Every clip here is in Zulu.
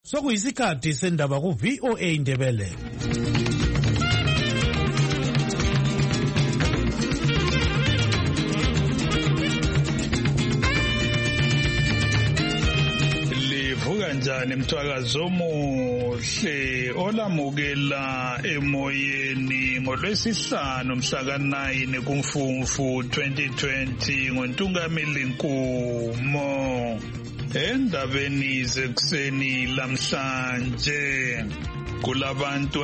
Sokuyisikhathi sendaba ku VOA Indebele. Livuka njani mthwakazo omuhle olamukela emoyeni ngoLwesihlanu mhla ka-9 kuMfumfu 2020 ngoNtungamili Nkumo. Endabeni zekuseni lamhlanje kulabantu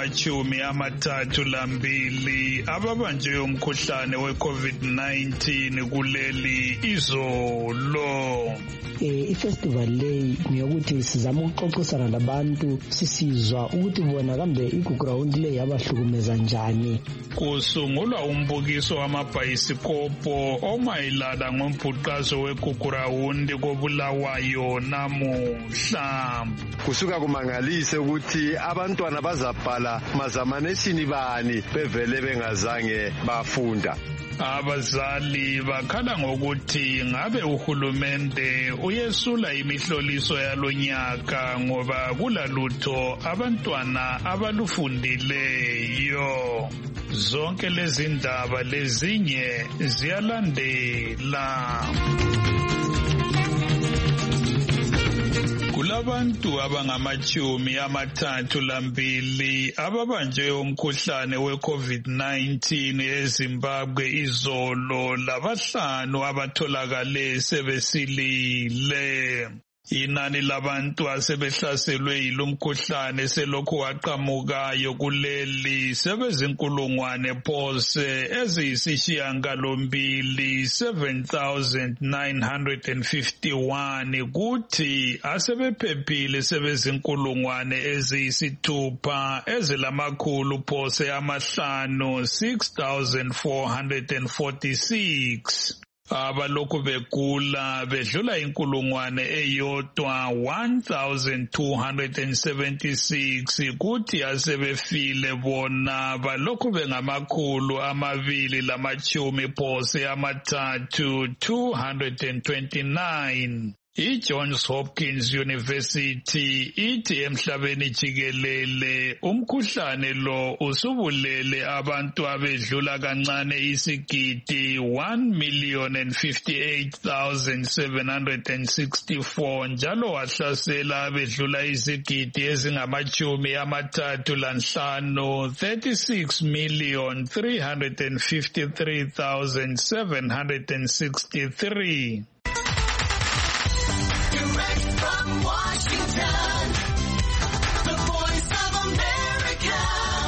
abangama-32 ababanjwe umkhuhlane we-COVID-19 kuleli izolo. I-festival leyi ngiyokuthi sizama ukuxoxisana labantu sisizwa ukuthi bona kambe iguground leyi abahlukumeza njani. Kusungulwa umbukiso wamabhayisikopo omayelana ngombhuqazo wegugurawundi koBulawayo namuhla. Kusuka kumangalise ukuthi abantwana bazabhala mazamaneshini bani bevele bengazange bafunda. Abazali bakhala ngokuthi ngabe uhulumende uyesula imihloliso yalonyaka ngoba kulalutho abantwana abalufundileyo. Zonke lezi ndaba lezinye ziyalandela. Kulabantu abangama-32 ababanjwe umkhuhlane we-COVID-19 eZimbabwe izolo labahlanu abatholakale sebesilile. Inani labantu asebehlaselwe yilomkhuhlane selokhu waqhamukayo kuleli sebezinkulungwane phose eziyisishiyagalombili 7,951 kuthi asebephephile sebezinkulungwane eziyisithupha ezilamakhulu phose amahlanu 6,446. Abalokhu begula bedlula inkulungwane eyodwa 1,276 kuthi asebefile bona balokhu bengamakhulu 230 229. I-Johns Hopkins University ithi emhlabeni jikelele umkhuhlane lo usubulele abantu abedlula kancane isigidi 1,058,764 njalo wahlasela abedlula izigidi ezingama-35 36,353,763. Direct from Washington, the Voice of America,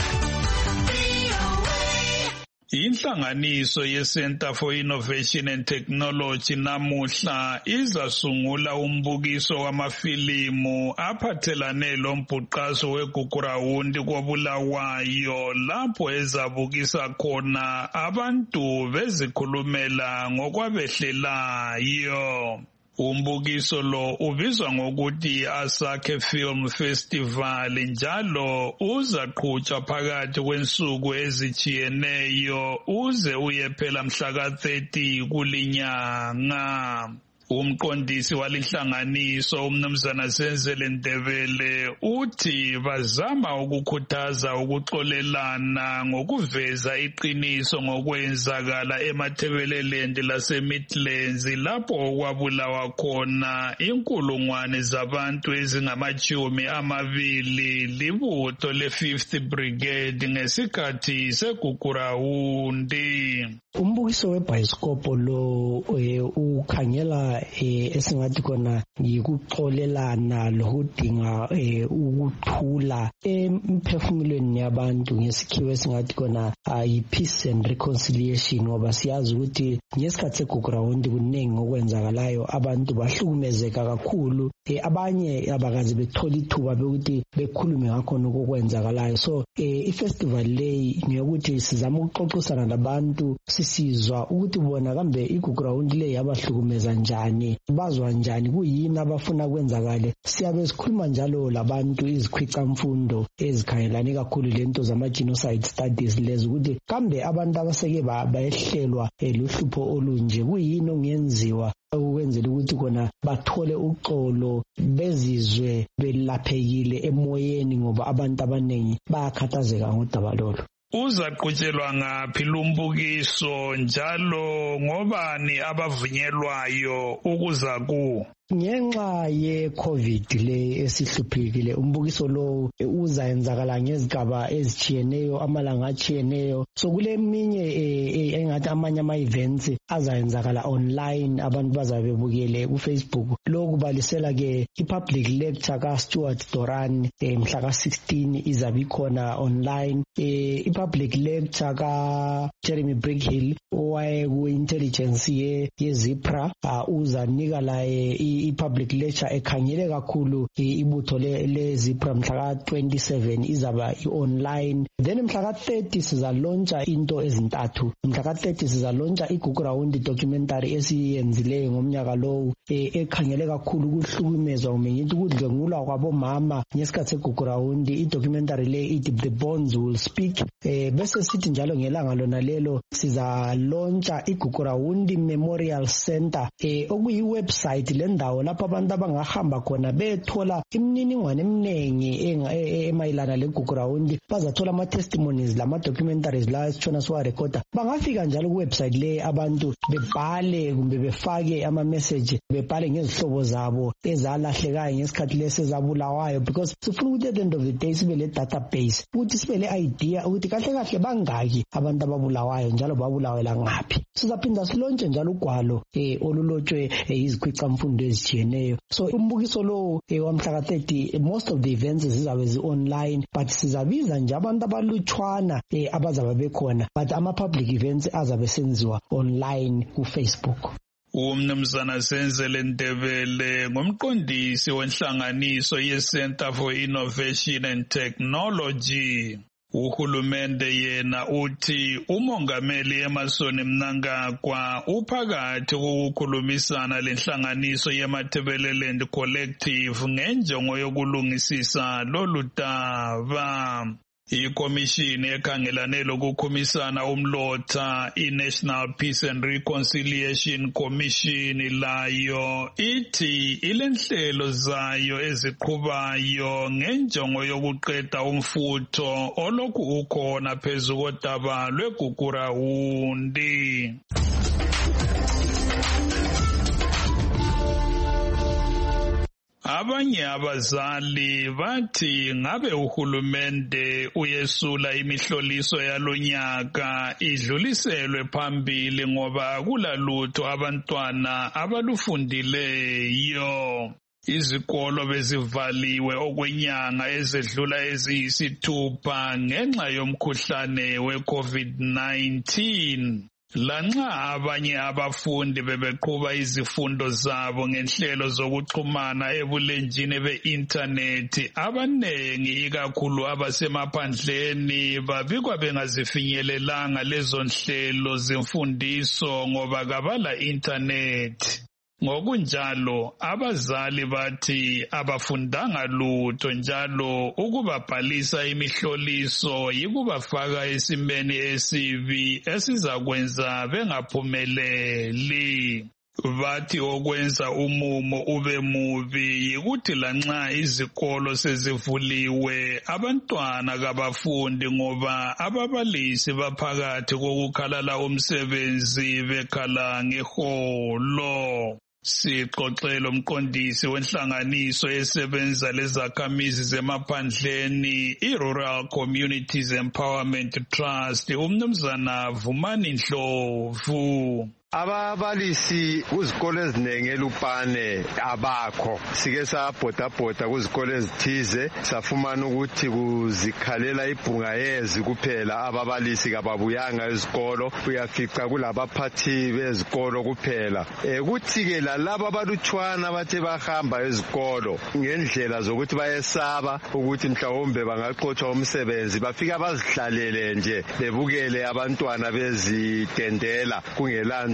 VOA. Inhlanganiso ye-Center for Innovation and Technology namuhla izasungula umbukiso wamafilimu aphathelane lombhuqazo wegugurawundi koBulawayo lapho ezabukisa khona abantu bezikhulumela ngokwabehlelayo. Umbukiso lo ubizwa ngokuthi Asake Film Festival njalo uzaqhutshwa phakathi kwensuku ezitshiyeneyo uze uyephela mhla ka-30 kulinyanga. Umqondisi walinhlanganiso umnumzana Senzele Ndebele uthi bazama ukukhuthaza ukuxolelana ngokuveza iqiniso ngokwenzakala eMatabeleland laseMidlands lapho okwabulawa khona inkulungwane zabantu ezingama-20 libutho le-5th Brigade ngesikhathi segugurawundi. Umbukiso webhayisikopo lo ukhangela esingathi khona yikuxolelana lokudinga ukuthula emphefumulweni yabantu ngesikhiwo esingathi khona yi-peace and reconciliation ngoba siyazi ukuthi ngesikhathi segugurawundi kuningi okwenzakalayo abantu bahlukumezeka kakhulu abanye abakaze bethola ithuba bekuthi bekhulume ngakhona okwenzakalayo. So i-festival leyi ngiyokuthi sizama ukuxoxisana labantu sisizwa ukuthi bona kambe igugurawundi leyi abahlukumeza njani, bazwa njani, kuyini abafuna kwenzakale. Siyabe sikhuluma njalo labantu izikhwicamfundo ezikhangelane kakhulu lento zama-genocide studies lezi ukuthi kambe abantu abaseke bayehlelwa luhlupho olunje kuyini ongenziwa ukwenzela ukuthi kona bathole uxolo bezizwe belaphekile emoyeni ngoba abantu abaningi bayakhathazeka ngodaba lolu. Uzaqhutshelwa ngaphi lumbukiso njalo ngobani abavunyelwayo ukuza ku? Ngenxa ye-COVID le esihluphekile umbukiso lo uzayenzakala ngezigaba ezitshiyeneyo amalanga atshiyeneyo. So kule minye engathi amanye ama-events azayenzakala online abantu bazabe bebukele ku-Facebook. Lo kubalisela ke i-public lecture ka-Stuart Doran mhla ka-16 izabe ikhona online. I-public lecture ka-Jeremy Brickhill owaye ku-intelligence ye-ZIPRA uzanika la i-public lecture ekhangele kakhulu ibutho le-ZIPRA mhla ka-27 izaba i-online. Then mhla ka-30 sizalontsha into ezintathu. Mhla ka-30 sizalontsha i-Gugu Rawundi documentary esiyenzileyo ngomnyaka lowu ekhangele kakhulu ukuhlukumezwa ngithi ukudlwengulwa kwabomama ngesikhathi seGugu Rawundi. I-documentary le ithi The Bonds Will Speak. Bese sithi njalo ngelanga lona lelo sizalontsha i-Gugu Rawundi Memorial Center okuyi-website lendawo lapho abantu abangahamba khona bethola imininingwane eminingi emayelana leGugu Rawundi. Bazathola ama-testimonies lama-documentaries la esitshona siwarekhoda. Bangafika njalo ku-website le abantu bebhale kumbe befake ama-message bebhale ngezihlobo zabo ezalahlekayo ngesikhathi lesi ezabulawayo, because sifuna ukuthi at the end of the day sibe le-database ukuthi sibe le-idea ukuthi kahle kahle bangaki abantu ababulawayo njalo babulawela ngaphi. Sizaphinda silontshe njalo ugwalo olulotshwe izikhwicamfundo ezitshiyeneyo. So umbukiso lo wamhla ka-30 most of the events zizabe zi-online, but sizabiza nje abantu abalutshwana abazabe bekhona, but ama-public events azabe senziwa online ku-Facebook. Umnumzana Senzele Ndebele ngumqondisi wenhlanganiso ye-Center for Innovation and Technology. Uhulumende yena uthi umongameli Emmerson Mnangagwa uphakathi kokukhulumisana lenhlanganiso yeMathebeleland Collective ngenjongo yokulungisisa lolu daba. Ikomishini ekhangelane lokukhumisana umlotha i-National Peace and Reconciliation Commission layo ithi ilenhlelo zayo eziqhubayo ngenjongo yokuqeda umfutho olokhu ukhona phezu kodaba lweGugu Rawundi. Abanye abazali bathi ngabe uhulumende uyesula imihloliso yalonyaka idluliselwe phambili ngoba akulalutho abantwana abalufundileyo. Izikolo bezivaliwe okwenyanga ezedlula eziyisithupha ngenxa yomkhuhlane we-COVID-19. Lanxa abanye abafundi bebeqhuba izifundo zabo ngenhlelo zokuxhumana ebulenjini be-internet, abanengi ikakhulu abasemaphandleni babikwa bengazifinyelelanga lezo nhlelo zemfundiso ngoba kabala internet. Ngokunjalo abazali bathi abafundanga lutho njalo ukubabhalisa imihloliso yikubafaka esimeni esibi esizakwenza bengaphumeleli. Bathi okwenza umumo ube mubi yikuthi lanxa izikolo sezivuliwe abantwana kabafundi ngoba ababalisi baphakathi kokukhalala umsebenzi bekhala ngeholo. Sixoxela umqondisi wenhlanganiso esebenza lezakhamizi zemaphandleni i-Rural Communities Empowerment Trust umnumzana Vumani Ndlovu. Ababalisi kuzikole ezinengi eLupane abakho. Sike sabhodabhoda kuzikole ezithize safumana ukuthi kuzikhalela ibhunga yezi kuphela ababalisi kababuyanga ezikolo, uyafica kulabaphathi bezikolo kuphela. Kuthi ke lalabo abalutshwana bathe bahamba ezikolo ngendlela zokuthi bayesaba ukuthi mhlawumbe bangaqotshwa umsebenzi, bafika bazihlalele nje bebukele abantwana bezitendela kungelanto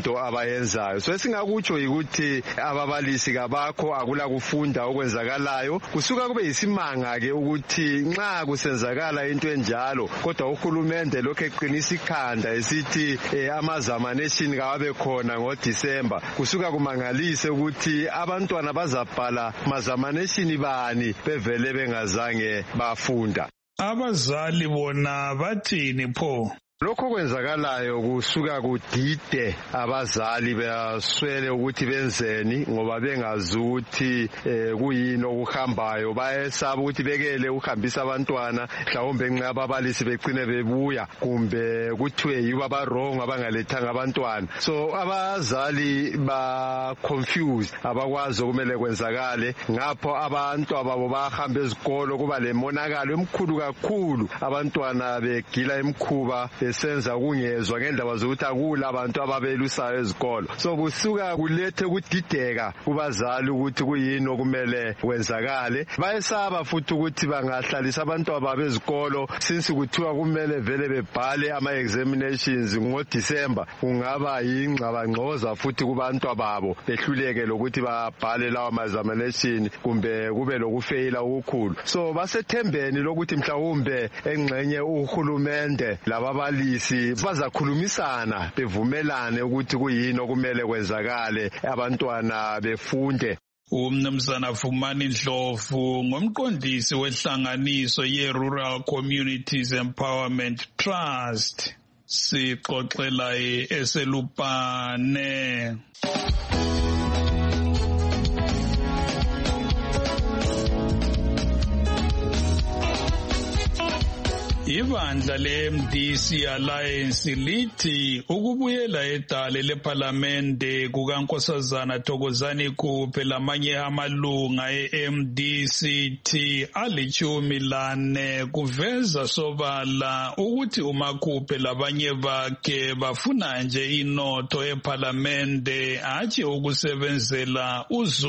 into abayenzayo. So esingakutsho ukuthi ababalisi kabakho akula kufunda okwenzakalayo. Kusuka kube isimanga ke ukuthi nxa kusenzakala into enjalo kodwa uhulumende lokho eqinisa ikhanda esithi amazamanations kawabe khona ngoDisemba. Kusuka kumangalise ukuthi abantwana bazabhala mazamanations bani bevele bengazange bafunda. Abazali bona bathini pho? Lokho kwenzakalayo kusuka kudide abazali baswele ukuthi benzeni ngoba bengazi ukuthi kuyini okuhambayo. Bayesaba ukuthi bekele ukuhambisa abantwana mhlawumbe nxa ababalisi begcine bebuya kumbe kuthiwe yibo abarong abangalethanga abantwana. So abazali ba confused abakwazi okumele kwenzakale. Ngapho abantu ababo bahamba ezikolo kuba lemonakalo emkhulu kakhulu. Abantwana begila emkhuba esenza kungezwa ngendaba zokuthi akula abantu ababelusayo ezikolo. So kusuka kulethe ukudideka kubazali ukuthi kuyini okumele kwenzakale. Bayesaba futhi ukuthi bangahlalisa abantu ababezikolo since kuthiwa kumele vele bebhale ama-examinations ngoDisemba. Kungaba yingxabangxoza futhi kubantu ababo behluleke lokuthi babhale lawo ma-examination kumbe kube lokufeyila okukhulu. So basethembeni lokuthi mhlawumbe engxenye uhulumende lababali bazakhulumisana bevumelane ukuthi kuyini okumele kwenzakale abantwana befunde. Umnumzana Vumani Ndlovu ngomqondisi wehlanganiso ye-Rural Communities Empowerment Trust. Sixoxela eSelupane. Ibandla le-MDC Alliance lithi ukubuyela edale lePhalamende kukaNkosazana Thokozani Kuphe lamanye amalunga e-MDCT ali-14 kuveza sobala ukuthi uMakuphe labanye bakhe bafuna nje inotho ePhalamende hatshi ukusebenzela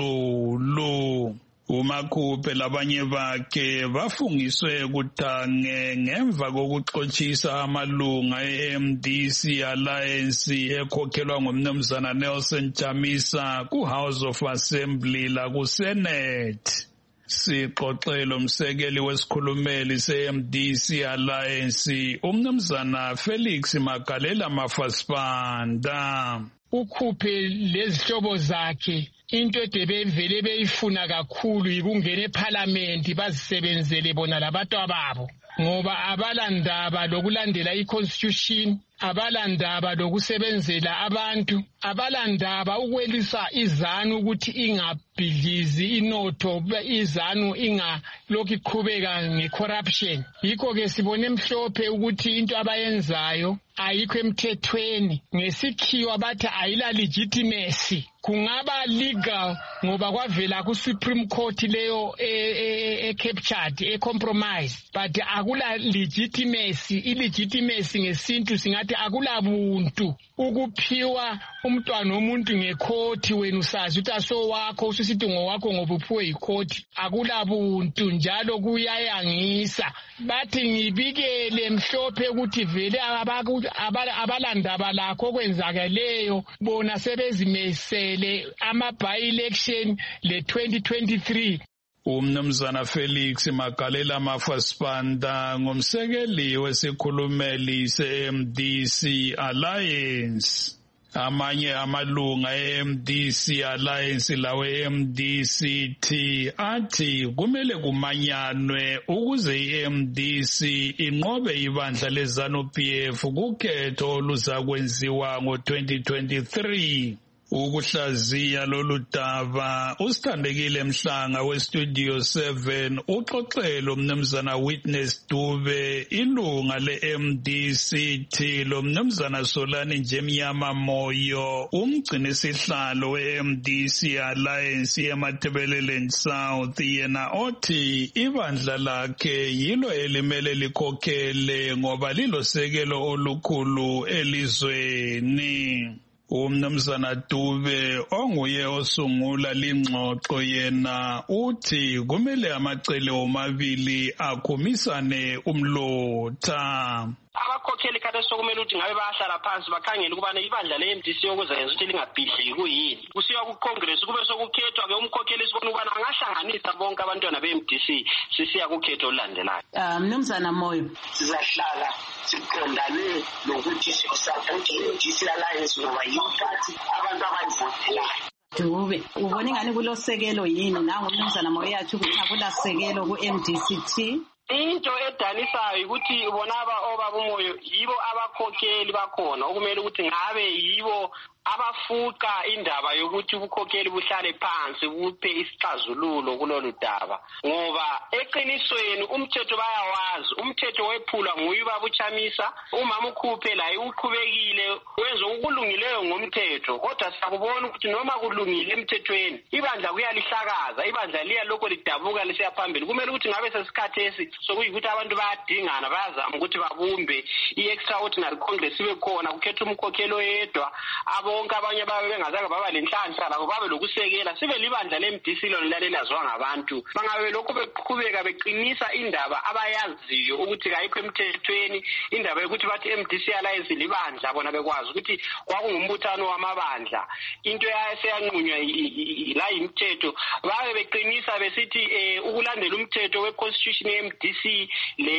uZulu. uMakuphe labanye bakhe bafungiswe kuthange ngemva kokuxoxisa amalunga e-MDC Alliance ekhokhelwa ngumnumzana Nelson Chamisa ku-House of Assembly la ku-Senate. Sixoxelo umsekeli wesikhulumeli se-MDC Alliance umnumzana Felix Magalela Mafasipanda. Ukhuphe lezihlobo zakhe into edebevele beyifuna kakhulu ikungena eParliament bazisebenzele bona labantu ababo ngoba abalandaba lokulandela iConstitution, abalandaba lokusebenzela abantu, abalandaba ukwelisa izanu ukuthi ingabhidlizi inotho, izanu ingalokhu iqhubeka ngecorruption. Yikho ke sibone mhlophe ukuthi into abayenzayo ayikho emthethweni, ngesikhiwa bathi ayila legitimacy. Kungaba legal ngoba kwavela ku-Supreme Court leyo e-captured, e-compromise, but akula legitimacy. Illegitimacy ngesintu singathi akula buntu ukuphiwa umntwana womuntu ngekhoti wena usazi ukuthi asowakho ususithi ngowakho ngoba uphiwe ikhoti. Akula buntu njalo kuyayangisa. Bathi ngibikele mhlophe ukuthi vele abalandaba lakho kwenzakaleyo bona sebezimesele ama-by-election le-2023. Umnumzana Felix Magalela Mafasipanda ngumsekeli wesikhulumeli se-MDC Alliance. Amanye amalunga e-MDC Alliance lawe MDCT athi kumele kumanyanwe ukuze i-MDC inqobe ibandla leZANU-PF kukhetho oluzakwenziwa ngo-2023. Ukuhlaziya lolu daba usithandekile Mhlanga weStudio 7 uxoxelo umnumzana Witness Dube ilunga le-MDCT lomnumzana Solani Njemnyama Moyo umgcini sihlalo we-MDC Alliance eMatabeleland South yena othi ibandla lakhe yilo elimele likhokhele ngoba lilosekelo olukhulu elizweni. Umnumzana Dube onguye osungula lingxoxo yena uthi kumele amacele omabili akhumisane umlotha. abakhokheli khathesi sokumele ukuthi ngabe bayahlala phansi bakhangele ukubana ibandla le-MDC okuzayenza ukuthi lingabhidliki kuyini. Kusiya kuCongress kube sokukhethwa-ke umkhokheli sibona ukubana angahlanganisa bonke abantwana be-MDC sisiya kukhetho olulandelayo. Mnumzana Moyo, sizahlala siqondane nokuthi sisaphothe i-MDC Alliance ngoba yiphathi abantu abayivotelayo. Dube, ubona ingane kulosekelo yini nangu Mnumzana Moyo yathi ukuthi akulasekelo ku-MDCT? Into edanisayo ukuthi bona obaba umoyo yibo abakhokheli bakhona okumele ukuthi ngabe yibo abafuqa indaba yokuthi ubukhokheli buhlale phansi buphe isixazululo kulolu daba, ngoba eqinisweni umthetho bayawazi. Umthetho wephulwa nguye babuchamisa, umama ukhuphe la uqhubekile wenza ukulungileyo ngomthetho, kodwa sakubona ukuthi noma kulungile emthethweni ibandla kuyalihlakaza, ibandla liya lokho lidabuka lisiya phambili. Kumele ukuthi ngabe sesikhathi esi sokuyikuthi abantu bayadingana bayazama ukuthi babumbe i-extraordinary congress ibe khona kukhetha umkhokheli oyedwa, bonke abanye babe bengazange baba lenhlanhla labo babe lokusekela sibe libandla le-MDC lona lelaziwa ngabantu. Bangabe lokho beqhubeka beqinisa indaba abayaziyo ukuthi kayikho emthethweni, indaba yokuthi bathi MDC Alliance libandla bona bekwazi ukuthi kwakungumbuthano wamabandla, into yaseyanqunywa la imithetho, babe beqinisa besithi ukulandela umthetho we-constitution ye-MDC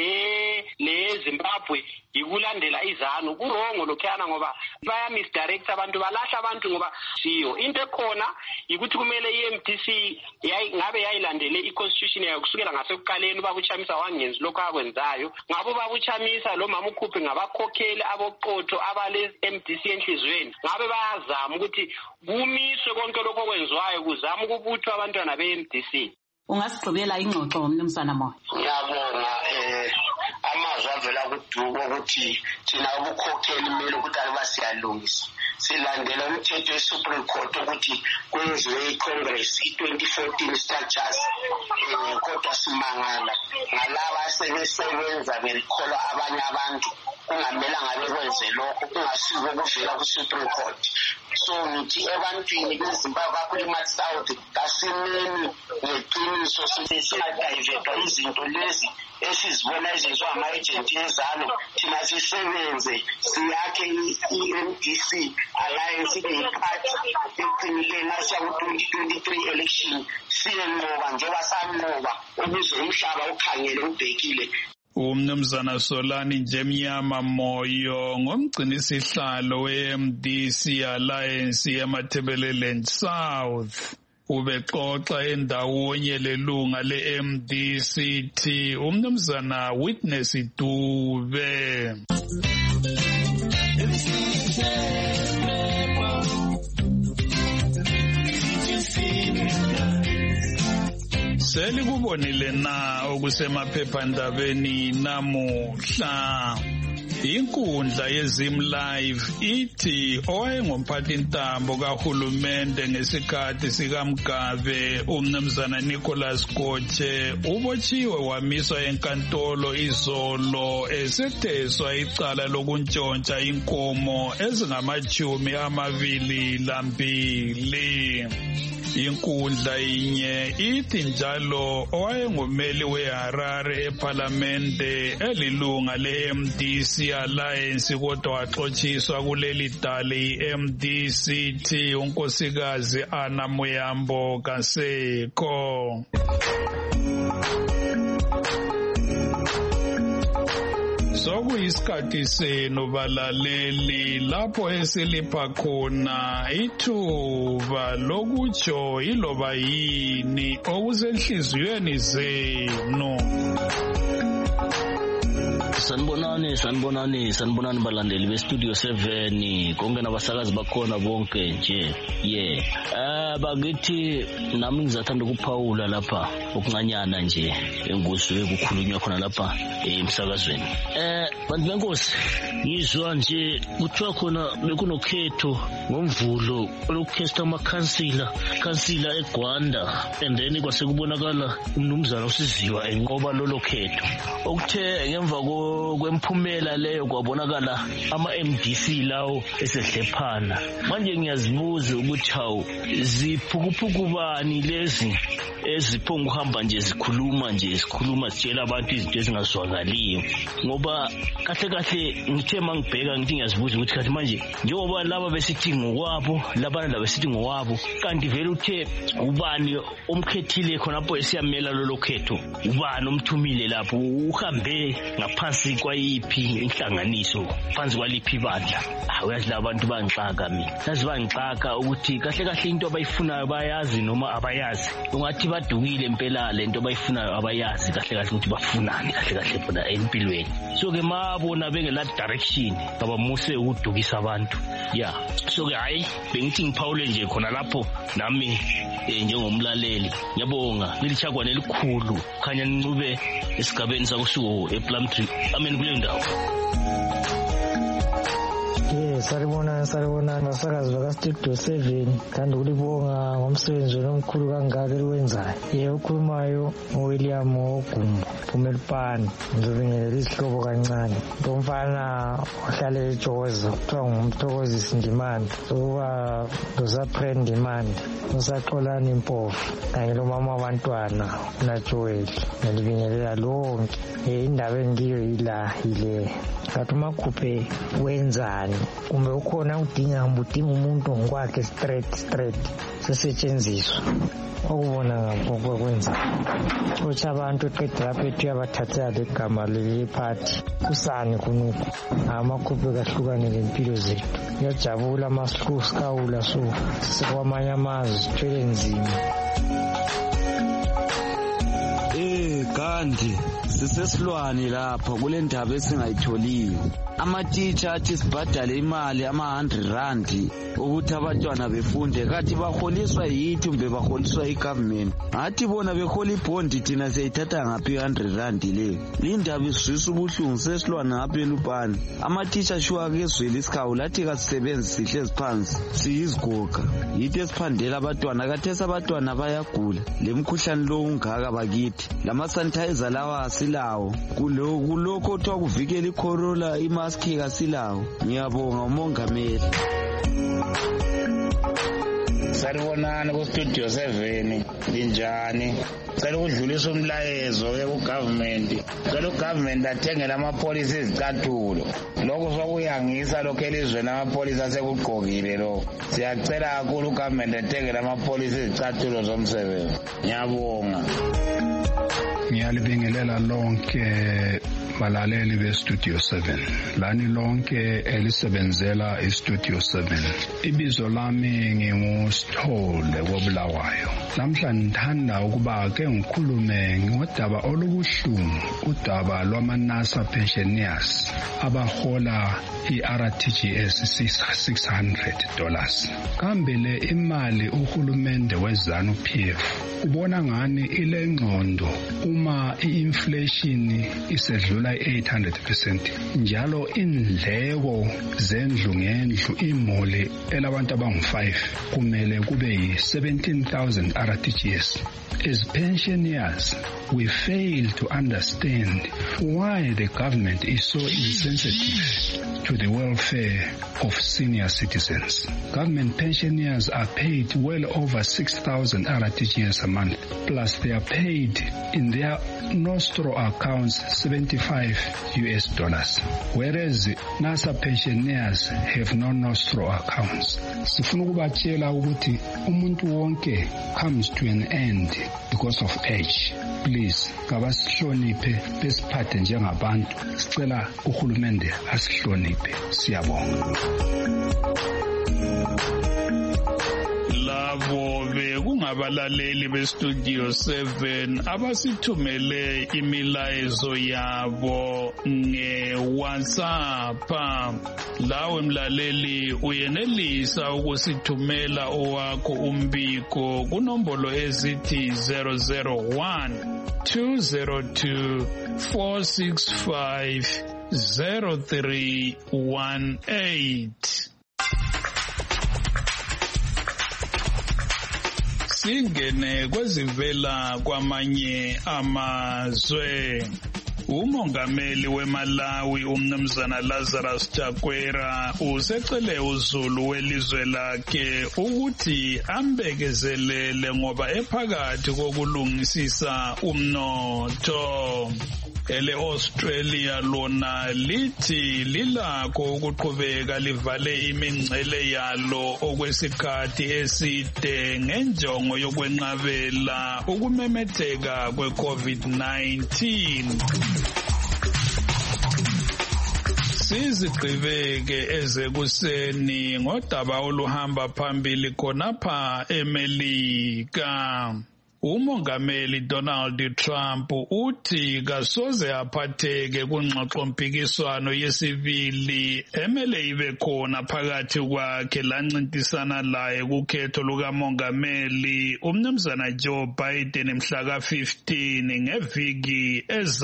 le Zimbabwe ikulandela izanu. Kurongo lokhana ngoba baya misdirect abantu, balahla abantu ngoba siyo into ekhona ukuthi kumele i-MDC ngabe yayilandele i-constitution yayo kusukela ngasekuqaleni. Babuchamisa wangenzi lokho akwenzayo, ngabo babuchamisa lo mama ukhuphe ngabakhokheli aboqotho abale-MDC enhlizweni, ngabe bayazama ukuthi kumiswe konke lokho okwenziwayo kuzama ukubuthwa abantwana be-MDC. Ungasigqibela ingxoxo Mnumzana Moyo? Ngiyabonga amazwi avela kuDuku ukuthi thina ubukhokheli kumele ukuthi alibasiyalungisa, silandela umthetho we-Supreme Court ukuthi kwenziwe i-Congress i-2014 structures, kodwa simangala ngalaba asebesebenza berikhola abanye abantu kungamelanga bekwenze lokho, kungasiko kuvela ku-Supreme Court. So ngithi ebantwini beZimbabwe akulimathi South kasimeni ngeqiniso singadayivethwa izinto lezi esizibona ezenziwa ama-agent ezalo, thina sisebenze siyakhe i-MDC Alliance ibe yiphathi eqinileyo nasiya ku-2023 election siyenqoba njengoba sanqoba ukuze umhlaba ukhangele ubhekile. Umnumzana Solani Njemnyama Moyo ngomgcinisihlalo we-MDC Alliance eMatabeleland South ubexoxa endawonye lelunga le-MDCT umnumzana Witness Dube. Selikubonile na okusemaphephandabeni namuhla. Inkundla yeZim Live ithi owayengumphathintambo kahulumende ngesikhathi sikaMgabe umnumzana Nicholas Goche ubotshiwe wamiswa enkantolo izolo esetheswa icala lokuntshontsha inkomo ezingama-22. Inkundla inye ithi njalo owayengumeli weHarare eParlamente elilunga le-MDC Alliance kodwa waxotshiswa kuleli dali i-MDCT unkosikazi Anna Muyambo Kaseko. Sokuyisikhathi senu balaleli lapho esilipha khona ithuba lokutsho iloba yini okusenhliziyweni zenu. Sanibonani balandeli bestudio 7 konke nabasakazi bakhona bonke nje. Bakithi nami ngizathanda ukuphawula lapha okuncanyana nje enguzwe kukhulunywa khona lapha emsakazweni. Bantu benkosi ngizwa nje kuthiwa khona bekunokhetho ngomvulo lokukhesta amakhansila eGwanda and then kwasekubonakala umnumzana uSiziwa enqoba lolo khetho. Okuthe ngemva kwemphumela leyo kwabonakala ama-MDC lawo esehlephana. Manje ngiyazibuza ukuthi hawu ziphukuphuku bani lezi eziphonga ukuhamba nje zikhuluma zitshela abantu izinto ezingazwakaliyo. Ngoba kahle ngithe mangibheka ngithi ngiyazibuza ukuthi kahle manje njengoba laba besithi ngokwabo labana laba besithi ngowabo kanti vele uthe ubani omkhethile khonapho esiyamela lolo khetho ubani omthumile lapho uhambe ngaphansi kwayiphi inhlanganiso phansi kwaliphi bandla. Uyazi labantu bangixaka mina yazi bangixaka ukuthi kahle into abayifunayo bayazi noma abayazi. Ungathi badukile impela lento abayifunayo abayazi kahle ukuthi bafunani kahle bona empilweni. So ke mabona bengela direction abamuse ukudukisa abantu. So ke hayi bengithi ngiphawule nje khona lapho nami njengomlaleli ngiyabonga ngilishagwana elikhulu khanya nicube esigabeni sakusuko ePlumtree kule ndawo. Saribona masakazi bakaStudio 7 kandi ukulibonga ngomsebenzi omkhulu kangaka eliwenzayo. Ukhulumayo uWilliam Ogumbo Phumelipani ngizobingelela isihlobo kancane. Umfana ohlala eJozi kuthiwa ngumthokozisi Ndimandi ukuba usaPren Ndimandi usaXolani Mpofu kanye lomama wabantwana uNajoel. Ngilibingelela lonke indaba engiyo yile kathi umakhuphe wenzani kumbe ukhona udinga umuntu ngokwakhe straight sesetshenziswa okubona ngakho kwenza ukuthi abantu eqeda lapho ethi yabathathela legama lephathi usani kunuku amakhuphe kahlukane lempilo zethu. Ngiyajabula masikawula so sikwamanye amazwe sithwele nzima. Kanti sisesilwane lapha kule ndaba esingayitholiyo. Ama-teacher athi sibhadale imali ama-R100 ukuthi abantwana befunde kathi baholiswa yithi kumbe baholiswa i-government. Ngathi bona behola ibhondi thina siyayithatha ngaphi i-R100 leyo. Indaba isizwisa ubuhlungu sesilwane ngapha eLupane. Ama-teacher shuwa kezwela isikhawu lathi kasisebenzi sihlezi phansi siyizigoga yithi esiphandela abantwana kathesi abantwana bayagula lemkhuhlane lo ungaka bakithi. Lama-sanitizer lawa asilawo kulokho othiwa kuvikela icorona imaski kasilawo. Ngiyabonga umongameli. Salibonani kuStudio 7 linjani? Cela ukudlulisa umlayezo ke kugovernment. Cela ugovernment athengele amapolisi izicathulo. Lokho sokuyangisa lokho elizweni amapolisi asekugqokile lo. Siyacela kakhulu ugovernment athengele amapolisi izicathulo zomsebenzi. Ngiyabonga. Ngiyalibingelela lonke balaleli beStudio 7 lani lonke elisebenzela iStudio 7. Ibizo lami nginguSithole koBulawayo. Namhla ngithanda ukuba ke ngikhulume ngodaba olubuhlungu, udaba lwama-NASA pensioners abahola i-RTGS $600. Kambe le imali uhulumende weZANU-PF ubona ngani ile ngqondo uma i-inflation isedlula i-800%, njalo indleko zendlu ngendlu imoli elabantu abangu-5 kumele kube yi-17,000 RTGS. As pensioners, we fail to understand why the government is so insensitive to the welfare of senior citizens. Government pensioners are paid well over 6,000 RTGS a month, plus they are paid in their nostro accounts $75, whereas NASA pensioners have no nostro accounts. Sifuna ukubatshela ukuthi umuntu wonke comes to an end because of age. Please, kabasihloniphe besiphathe njengabantu. Sicela uhulumende asihloniphe. Siyabonga. Labo bekungabalaleli beStudio 7 abasithumele imilayezo yabo ngeWhatsApp. Lawe mlaleli uyenelisa ukusithumela owakho umbiko kunombolo ezithi 001 202 465 0318. Singene kwezivela kwamanye amazwe. Umongameli weMalawi umnumzana Lazarus Chakwera usecele uZulu welizwe lakhe ukuthi ambekezelele ngoba ephakathi kokulungisisa umnotho. Australia lona lithi lilakho ukuqhubeka livale imingcele yalo okwesikhathi eside ngenjongo yokwenqabela ukumemetheka kwe-COVID-19. Sizigqibeke ezekuseni ngodaba oluhamba phambili khonapha eMelika. Umongameli Donald Trump uthi kasoze aphatheke kungxoxo-mpikiswano yesibili emele ibe khona phakathi kwakhe lancintisana laye kukhetho lukamongameli umnumzana Joe Biden mhla ka-15 ngeviki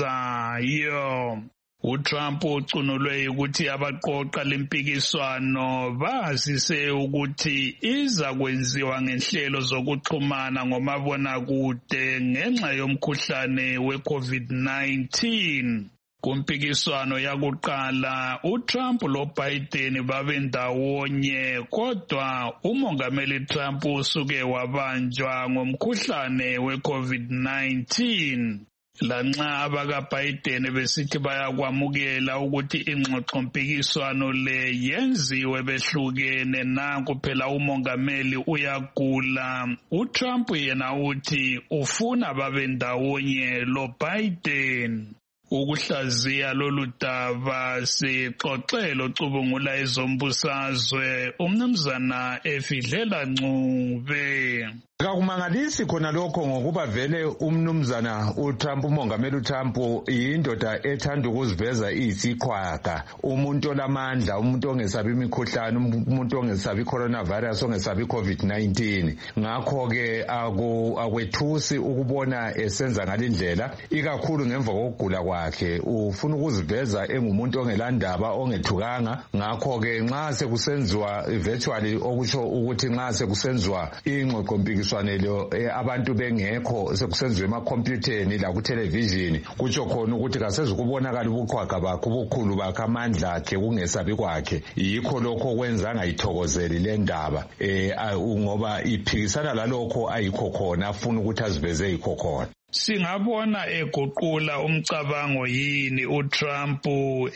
ezayo. uTrump ucunulwe ukuthi abaqoqa lempikiswano bazise ukuthi iza kwenziwa ngenhlelo zokuxhumana ngomabonakude ngenxa yomkhuhlane we-COVID-19. Kumpikiswano yakuqala uTrump loBiden babendawonye kodwa umongameli Trump usuke wabanjwa ngomkhuhlane we-COVID-19. Lanxa abakaBiden besithi bayakwamukela ukuthi ingxoxo-mpikiswano le yenziwe behlukene nanku phela umongameli uyagula, uTrump yena uthi ufuna babendawonye loBiden. Ukuhlaziya lolu daba sixoxe locubungula ezombusazwe umnumzana Efidlela Ncube. Akakumangalisi khona lokho ngokuba vele umnumzana uTrump umongameli uTrump yindoda ethanda ukuziveza iyisikhwaga, umuntu olamandla, umuntu ongesabi imikhuhlane, umuntu ongesabi coronavirus, ongesabi COVID-19. Ngakho ke akwethusi ukubona esenza ngalindlela ikakhulu ngemva kokugula kwakhe. Ufuna ukuziveza engumuntu ongelandaba, ongethukanga. Ngakho ke nxa sekusenziwa virtually okusho ukuthi nxa sekusenziwa ingxoxo-mpikiswano abantu bengekho sekusenziwe emakhompyutheni la ku-television kutsho khona ukuthi kasezukubonakala ubukhwaga bakhe, ubukhulu bakhe, amandla akhe, kungesabi kwakhe. Yikho lokho okwenza angayithokozeli le ndaba ngoba iphikisana lalokho ayikho khona, afuna ukuthi aziveze yikho khona. Singabona eguqula umcabango yini uTrump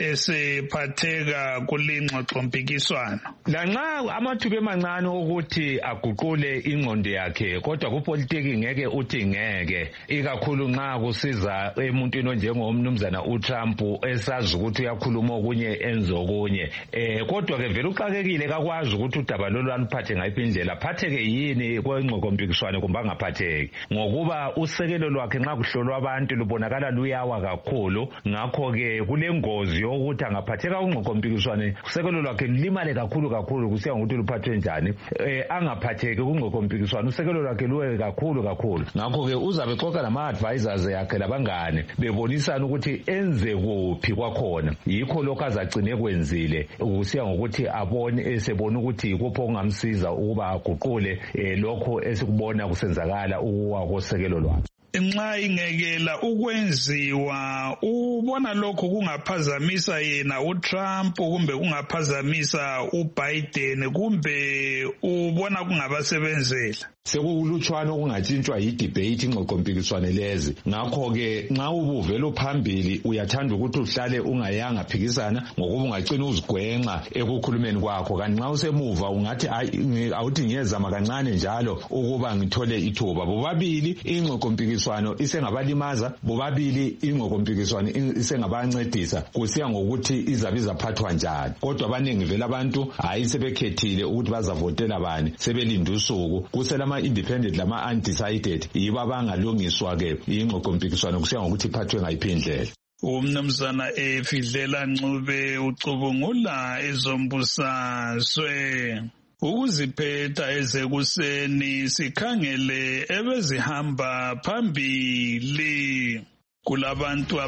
esephatheka kulingxoxo-mpikiswano? Lanxa amathuba emancane ukuthi aguqule ingqondo yakhe, kodwa kupolitiki ngeke uthi ngeke, ikakhulu nxa kusiza emuntwini onjengomnumzana uTrump esazi ukuthi uyakhuluma okunye enze okunye. Kodwa ke vele uxakekile kakwazi ukuthi udaba lolu aluphathe ngayiphi indlela, aphatheke yini kwengxoxo-mpikiswano kumbe angaphatheki, ngokuba usekelo lwakhe nxa kuhlolwa abantu lubonakala luyawa kakhulu. Ngakho-ke kulengozi yokuthi angaphatheka kungxoxo-mpikiswano usekelo lwakhe lulimale kakhulu kusiya ngokuthi luphathwe njani. Angaphatheki kungxoxo-mpikiswano usekelo lwakhe luwe kakhulu. Ngakho-ke uzabe xoxa lama-advisors yakhe labangane bebonisana ukuthi enze kuphi kwakhona. Yikho lokho azacine kwenzile kusiya ngokuthi esebona ukuthi yikupho okungamsiza ukuba aguqule lokho esikubona kusenzakala ukuwa kosekelo lwakhe. Nxa ingekela ukwenziwa ubona lokho kungaphazamisa yena uTrump kumbe kungaphazamisa uBiden kumbe ubona kungabasebenzela? Sekulutshwana okungatshintshwa yidebate ingxoxo-mpikiswano lezi. Ngakho-ke nxa ubuvela phambili uyathanda ukuthi uhlale ungayanga phikisana ngokuba ungacina uzigwenxa ekukhulumeni kwakho, kanti nxa usemuva ungathi awuthi ngiyezama kancane njalo ukuba ngithole ithuba. Bobabili ingxoxo-mpikiswano isengabalimaza, bobabili ingxoxo-mpikiswano isengabancedisa, kusiya ngokuthi izabe izaphathwa njani. Kodwa abaningi vele abantu hayi sebekhethile ukuthi bazavotela bani, sebelinda usuku. Kuselama independent lama undecided yibo abangalungiswa ke ingxoxo-mpikiswano kusiya ngokuthi iphathwe ngayiphi indlela. Umnumzana Efidlela Ncube ucubungula ezombusazwe. Ukuziphetha ezekuseni sikhangele ebezihamba phambili. Kulabantu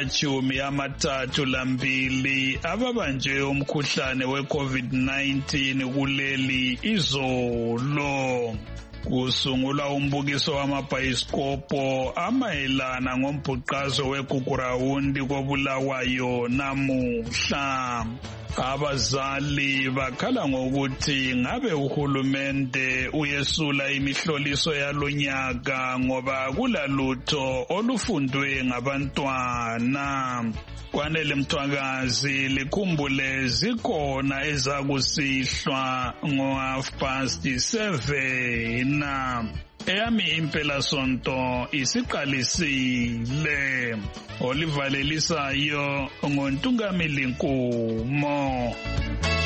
abangama-32 ababanjwe umkhuhlane we-COVID-19 kuleli izolo. kusungulwa umbukiso wamabhayisikobho amayelana ngombhuqazo weGugurawundi koBulawayo namuhla. Abazali bakhala ngokuthi ngabe uhulumende uyesula imihloliso yalonyaka ngoba kulalutho olufundwe ngabantwana. Kwanele Mthwakazi likhumbule zikhona ezakusihlwa ngo7:30. Eyami impela sonto isiqalisile. Olivalelisayo ngoNtungamili Nkumo.